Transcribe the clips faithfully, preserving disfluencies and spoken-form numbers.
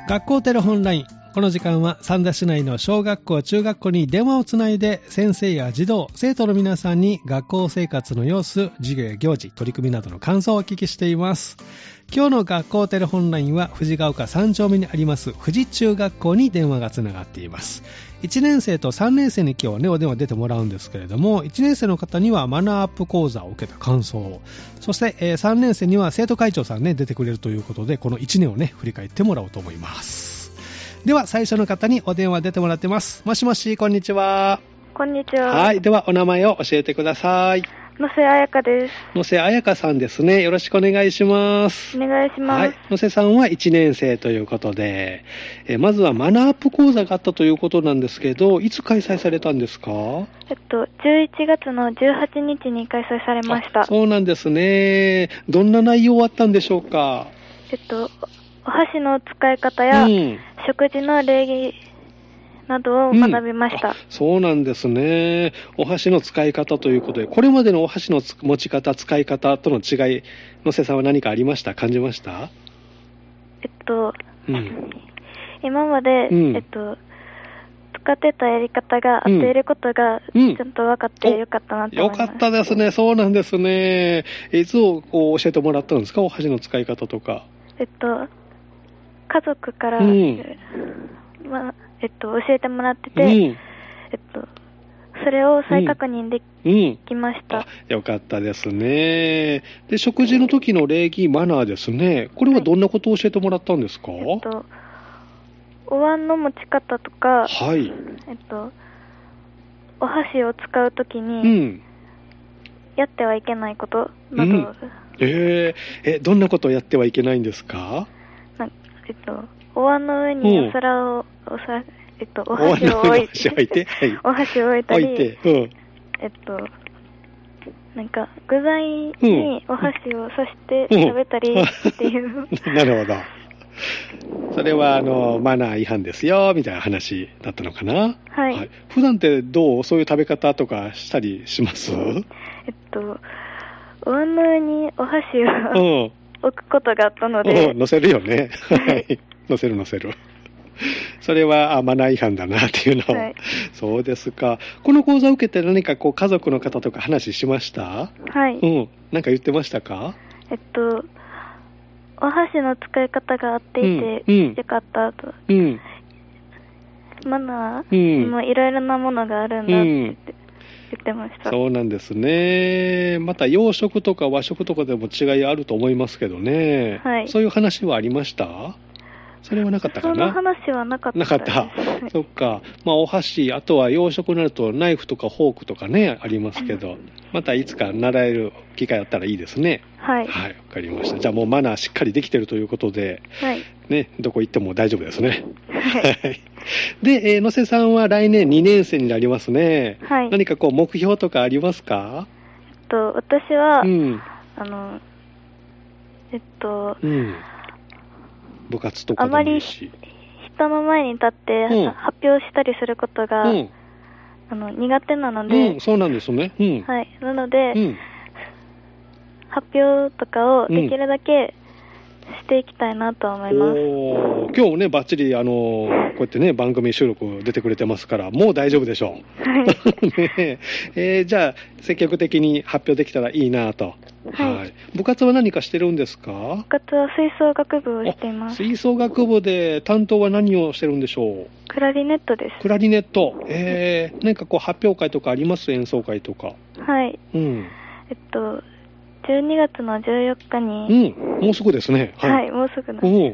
学校テレホンライン。この時間は三田市内の小学校中学校に電話をつないで先生や児童生徒の皆さんに学校生活の様子、授業や行事、取り組みなどの感想をお聞きしています。今日の学校テレホンラインは藤ヶ丘さん丁目にあります富士中学校に電話がつながっています。いちねん生とさんねん生に今日は、ね、お電話出てもらうんですけれども、いちねん生の方にはマナーアップ講座を受けた感想、そして、えー、さんねん生には生徒会長さんね出てくれるということで、このいちねんをね振り返ってもらおうと思います。では最初の方にお電話出てもらってます。もしもし、こんにちは。 こんにちは。 はい、ではお名前を教えてください。 野瀬彩香です。 野瀬彩香さんですね。よろしくお願いします。 お願いします。 はい、野瀬さんはいちねん生ということで、えまずはマナーアップ講座があったということなんですけど、いつ開催されたんですか？ えっとじゅういちがつのじゅうはちにちに開催されました。 そうなんですね。どんな内容あったんでしょうか？ えっとお箸の使い方や、うん、食事の礼儀などを学びました、 うん、そうなんですね。お箸の使い方ということで、これまでのお箸の持ち方、使い方との違い、野瀬さんは何かありました？感じました？ えっと、うん、今まで、うん、えっと使ってたやり方が合っていることがちゃんと分かってよかったなと思います、 うん、よかったですね。そうなんですね。いつをこう教えてもらったんですか？お箸の使い方とか。 えっと家族から、うんまあえっと、教えてもらってて、うん、えっと、それを再確認できました、うんうん、 よかったですね。で、食事の時の礼儀、マナーですね。これはどんなことを教えてもらったんですか？はい、 えっと、お椀の持ち方とか、 はい、 えっと、お箸を使う時に、うん、やってはいけないことなど、うん、 えー、え、どんなことをやってはいけないんですか？ なえっとお椀の上にお皿を、うん、おさえっと、お箸を置いて、はい、お箸を置いたり、置いて、うん、えっと、なんか具材にお箸を刺して食べたりっていう、 うん、なるほど。それはあのマナー違反ですよみたいな話だったのかな。 はい。はい、 普段ってどうそういう食べ方とかしたりします？ えっとお椀の上にお箸を、うん、置くことがあったので、 うん、乗せるよね。はい。乗せる乗せる。それはあマナー違反だなっていうのを、はい、そうですか。この講座を受けて何かこう家族の方とか話しました？ はい。 うん。なんか言ってましたか？ えっとお箸の使い方が合っていて、うん、よかったと。うん。マナーにもいろいろなものがあるんだって言って。うん言ってました。 そうなんですね。また洋食とか和食とかでも違いあると思いますけどね、はい、そういう話はありました？それはなかったかな。 その話はなかったです。 なかった。そっか。まあお箸、あとは洋食になるとナイフとかフォークとかねありますけど、うん、またいつか習える機会あったらいいですね。 はい。 はい、わかりました。じゃあもうマナーしっかりできてるということで、はい、ね、どこ行っても大丈夫ですね。はい。で、えー、野瀬さんは来年にねん生になりますね。はい。何かこう目標とかありますか？ えっと私は、うん、あのえっと、うん、 部活とかでもいいし、 あまり人の前に立って、うん、発表したりすることが、うん、あの苦手なので、 うん、そうなんですね。うん、 はい。なので、うん、発表とかをできるだけしていきたいなと思います。 お今日もねバッチリあのこうやってね番組収録出てくれてますからもう大丈夫でしょう。はい。ねえー、じゃあ積極的に発表できたらいいなと。はい、はい。部活は何かしてるんですか？ 部活は吹奏楽部をしています。 吹奏楽部で担当は何をしてるんでしょう？ クラリネットです。 クラリネット。えー、何かこう発表会とかあります？演奏会とか。 はい。うん。えっとじゅうにがつのじゅうよっかに、 うん、もうすぐですね。 はい、はい、もうすぐなんです。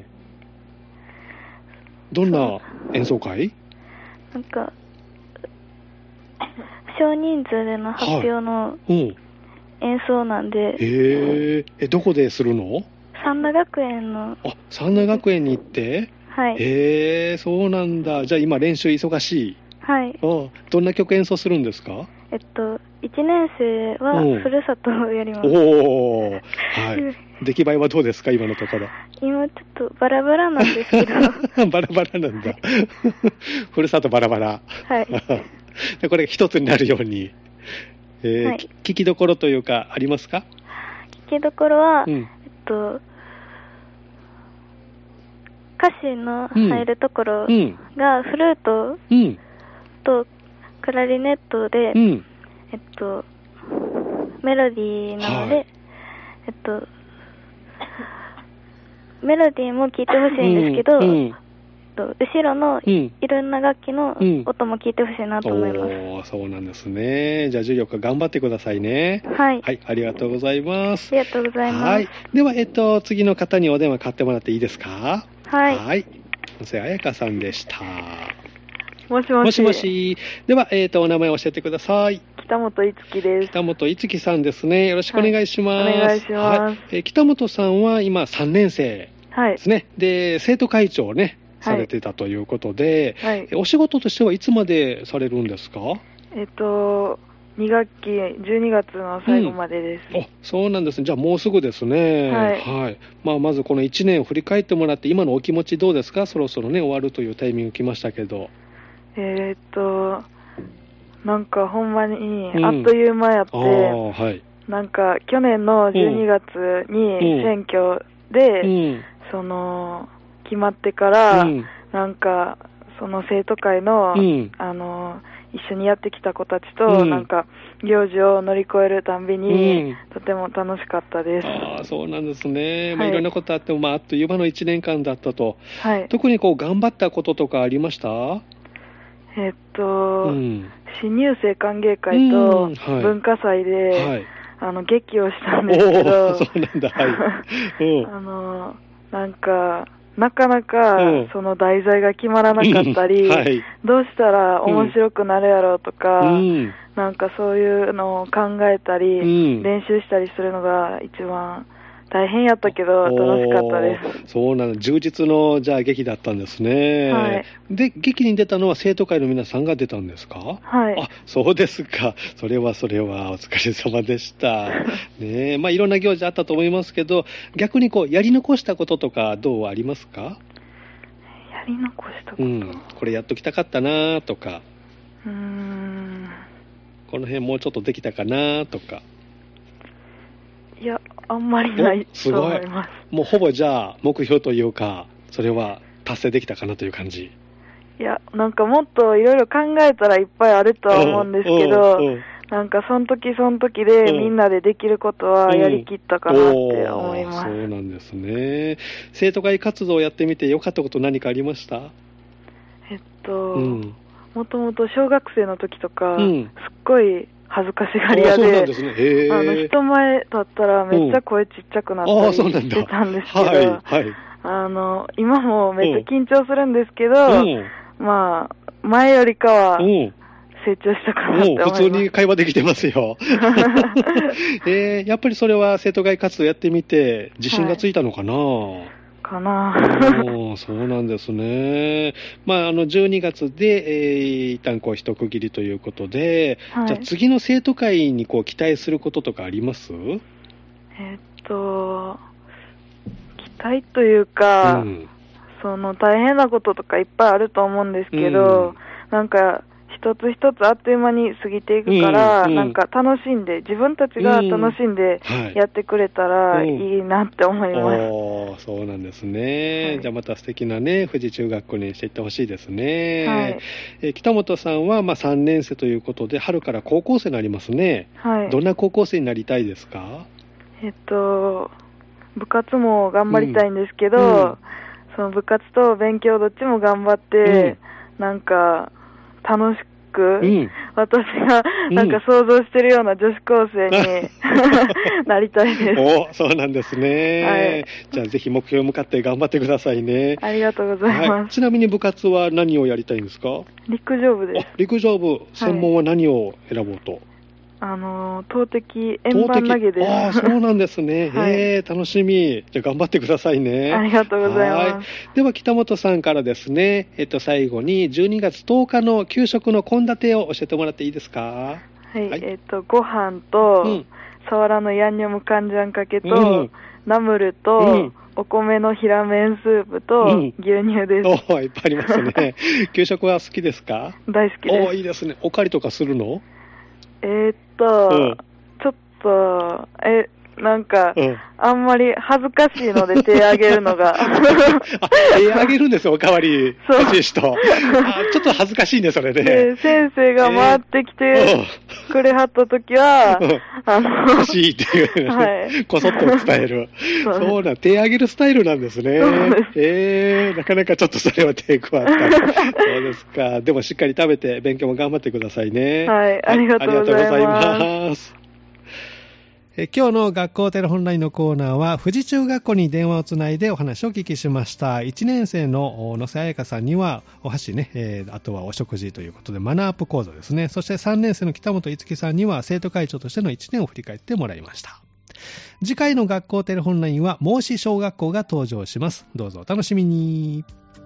どんな演奏会？ なんか少人数での発表の演奏なんで、はい、うん、 えー、えどこでするの？ 三田学園の。 あ、三田学園に行って、 はい。 えー、そうなんだ。じゃあ今練習忙しい？ はい。 あ、どんな曲演奏するんですか？ えっといちねん生はふるさとをやります。 おお、はい。出来栄えはどうですか今のところ？ 今ちょっとバラバラなんですけど。 バラバラなんだ。ふるさとバラバラ。 はい。 でこれ一つになるように、えーはい、聞きどころというかありますか？ 聞きどころは、うん、えっと歌詞の入るところがフルートとクラリネットで、うん、えっとメロディーなので、はい、えっとメロディーも聴いてほしいんですけど、うんうん、後ろのいろんな楽器の音も聞いてほしいなと思います、うん、 おー、そうなんですね。じゃあじゅうよっか頑張ってくださいね。 はい、 はい、ありがとうございます。 ありがとうございます。 はい、では、えっと、次の方にお電話買ってもらっていいですか？ はい、 はい、音声彩香さんでした。 もしもし。 もしもし。では、えっと、お名前を教えてください。 北本いつきです。 北本いつきさんですね。よろしくお願いします。 はい、お願いします。 はい、えー、北本さんは今さんねん生ですね。はい、で、生徒会長をね、されてたということで、はい、お仕事としてはいつまでされるんですか？ えっと、に学期、じゅうにがつの最後までです。 うん、あ、そうなんですね。じゃあもうすぐですね。はい。はい、まあ、まずこのいちねんを振り返ってもらって、今のお気持ちどうですか？そろそろね、終わるというタイミング来ましたけど。 えー、っと、なんかほんまにあっという間やって、うん、はい、なんか去年のじゅうにがつに選挙で、うんうん、その、決まってから、うん、なんかその生徒会の、うん、あの一緒にやってきた子たちと、うん、なんか行事を乗り越えるたんびに、うん、とても楽しかったです。 ああ、そうなんですね。はい、まあ、いろんなことあっても、まあ、あっという間のいちねんかんだったと。はい、特にこう頑張ったこととかありました？ えっと、うん、新入生歓迎会と文化祭で、うん、はい、あの劇をしたんですけど、 おそうなんだ、はい、 あのなんかなかなかその題材が決まらなかったり、うん、はい、どうしたら面白くなるやろうとか、うん、なんかそういうのを考えたり、うん、練習したりするのが一番大変やったけど楽しかったです。 そうなの、充実のじゃあ劇だったんですね。はい、で、劇に出たのは生徒会の皆さんが出たんですか？ はい。 あ、そうですか。それはそれはお疲れ様でした。ねえ、まあいろんな行事あったと思いますけど、逆にこうやり残したこととかどうありますか？やり残したこと、 うん、これやっときたかったなとか、 うーん、 この辺もうちょっとできたかなとか。 いや、あんまりないと思います。 すごい。もうほぼじゃあ目標というか、それは達成できたかなという感じ。 いや、なんかもっといろいろ考えたらいっぱいあるとは思うんですけど、うんうん、なんかその時その時でみんなでできることはやりきったかなって思います。 うんうん、そうなんですね。生徒会活動をやってみて良かったこと何かありました？ えっと、うん、もともと小学生の時とか、うん、すっごい恥ずかしがり屋で、 そうなんですね。へー。 あの人前だったらめっちゃ声ちっちゃくなったりしてたんですけど、はいはい、あの今もめっちゃ緊張するんですけど、うん、まあ前よりかは成長したかなって思います。 普通に会話できてますよ。えー、やっぱりそれは生徒会活動やってみて自信がついたのかな？はい、 かな。 そうなんですね。まあ、あのじゅうにがつで、えー、一旦こう一区切りということで、はい、じゃあ次の生徒会にこう期待することとかあります？ えー、っと期待というか、うん、その大変なこととかいっぱいあると思うんですけど、うん、なんか一つ一つあっという間に過ぎていくから、うんうん、なんか楽しんで、自分たちが楽しんでやってくれたらいいなって思います。うん、 おー、そうなんですね。はい、じゃあまた素敵なね、富士中学校にしていってほしいですね。はい、えー、北本さんはまあさんねん生ということで、春から高校生になりますね。はい、どんな高校生になりたいですか？ えっと、部活も頑張りたいんですけど、うんうん、その部活と勉強どっちも頑張って、うん、なんか楽しく、うん、私がなんか想像してるような女子高生に、うん、なりたいです。 お、そうなんですね。はい、じゃあぜひ目標に向かって頑張ってくださいね。 ありがとうございます。はい、 ちなみに部活は何をやりたいんですか？ 陸上部です。 陸上部、専門は何を選ぼうと？はい、 あの投擲、円盤投げです。 ああ、そうなんですね。はい、えー、楽しみ。じゃあ頑張ってくださいね。 ありがとうございます。はい、 では北本さんからですね、えっと最後にじゅうにがつとおかの給食の献立を教えてもらっていいですか？ はい。はい、えっとご飯と、うん、サワラのヤンニョムカンジャンかけと、うん、ナムルと、うん、お米の平麺スープと、牛乳です。 おー、いっぱいありますね。給食は好きですか？ 大好きです。 おー、いいですね。おかわりとかするの？ えー、っと、うん、ちょっと、え、 なんか、うん、あんまり恥ずかしいので手挙げるのが。 あ、手挙げるんですよ、おかわり欲しい人。あ、ちょっと恥ずかしいね、それね。 で、先生が回ってきてくれはったときは、えー、 あの、欲しいっていう、ね、はい、こそっと伝える。そうな、手挙げるスタイルなんですね。えー、なかなかちょっとそれは抵抗あった。そうですか。でもしっかり食べて勉強も頑張ってくださいね。 はい、ありがとうございます。ありがとうございます。 え今日の学校テレホンラインのコーナーは富士中学校に電話をつないでお話をお聞きしました。いちねん生の野瀬彩香さんにはお箸ね、えー、あとはお食事ということでマナーアップ講座ですね。そしてさんねん生の北本樹さんには生徒会長としてのいちねんを振り返ってもらいました。次回の学校テレホンラインは孟子小学校が登場します。どうぞお楽しみに。